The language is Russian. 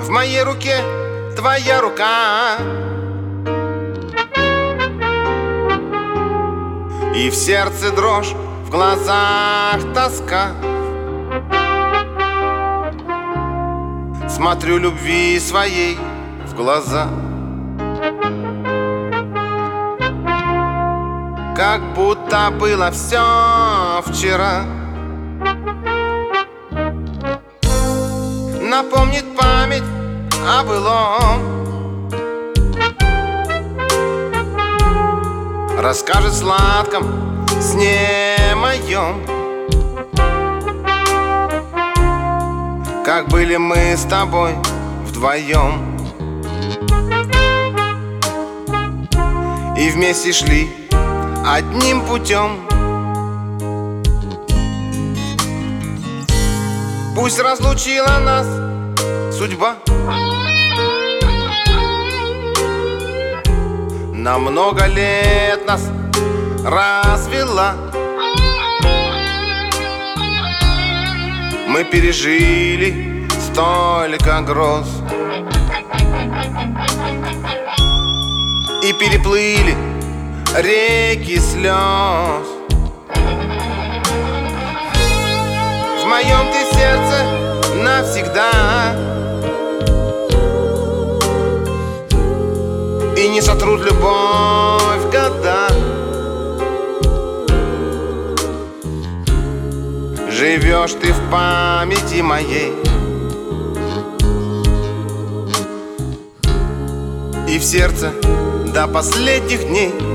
В моей руке твоя рука, и в сердце дрожь, в глазах тоска. Смотрю любви своей в глаза, как будто было все вчера. Напомнит память о былом, расскажет в сладком сне моем, как были мы с тобой вдвоем и вместе шли одним путем. Пусть разлучила нас судьба, на много лет нас развела. Мы пережили столько гроз и переплыли реки слез. В моем ты сердце навсегда, и не сотрут любовь года. Живешь ты в памяти моей, и в сердце до последних дней.